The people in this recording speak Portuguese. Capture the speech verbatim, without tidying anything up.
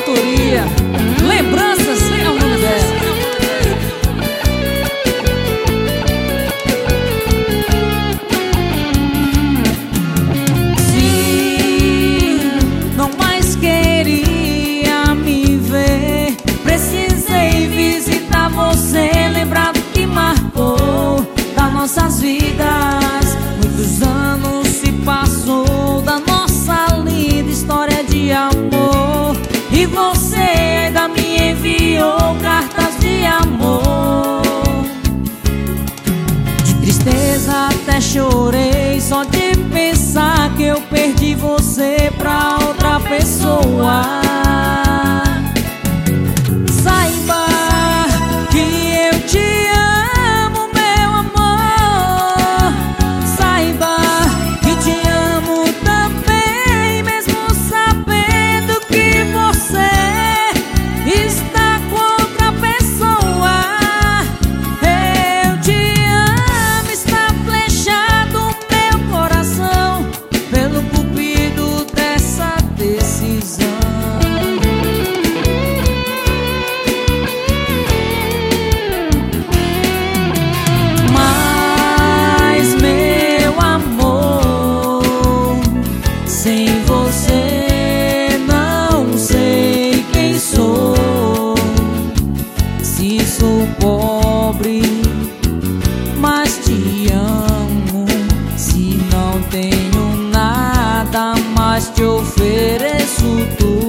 autoria. Lembranças é o nome dela. Se não mais queria me ver, precisei visitar você, lembrar do que marcou das nossas vidas. Muitos anos se passou da nossa linda história de amor, e você ainda me enviou cartas de amor. De tristeza até chorei só de pensar que eu perdi você pra outra pessoa. Saiba que eu te amo, meu amor. Saiba que te amo também, mesmo sabendo que você está com outra pessoa. Eu te amo, está flechado meu coração pelo cupido dessa decisão. Mas, meu amor, sem você não sei quem sou. Se sou pobre, mas te amo. Se não tenho nada, mas te ofereço tudo.